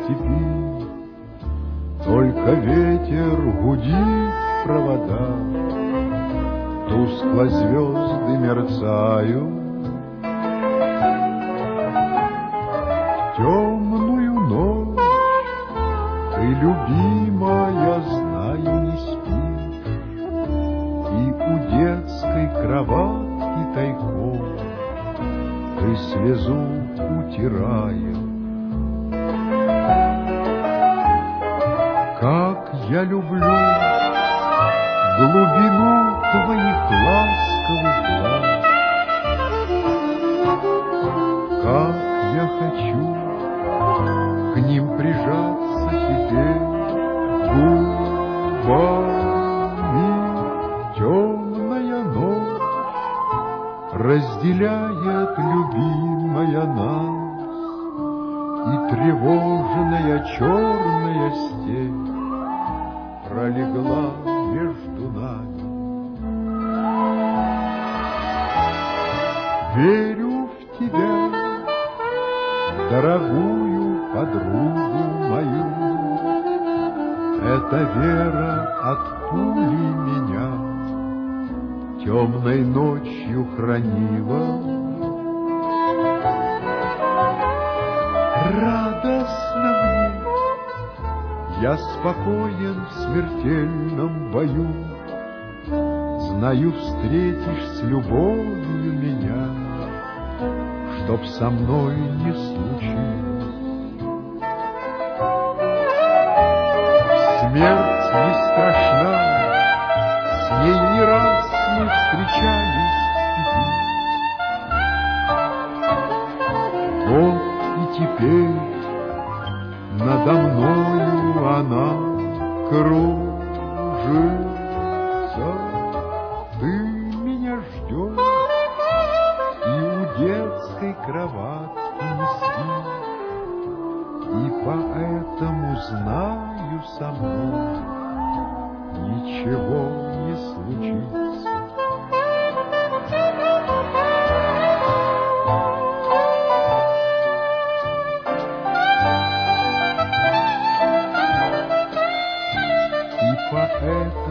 степи, только ветер гудит в проводах, тускло звезды мерцают. В темную ночь ты, любимая, знаю, не спишь, и у детской кроватки тайком ты слезу утираешь. Как я люблю глубину твоих ласковых глаз, как я хочу к ним прижаться теперь губами. Темная ночь разделяет, любимая, нас, и тревожная черная степь пролегла между нами. Верю в тебя, дорогую подругу мою, эта вера от пули меня темной ночью хранила. Радостно мне, я спокоен в смертельном бою, знаю, встретишь с любовью меня, чтоб со мной не случилось. Смерть не страшна, с ней не раз мы встречались в пути. Вот и теперь надо мною она кружится. Ты меня ждешь и у детской кроватки не спишь, и поэтому знаю, со мной ничего не случится. И поэтому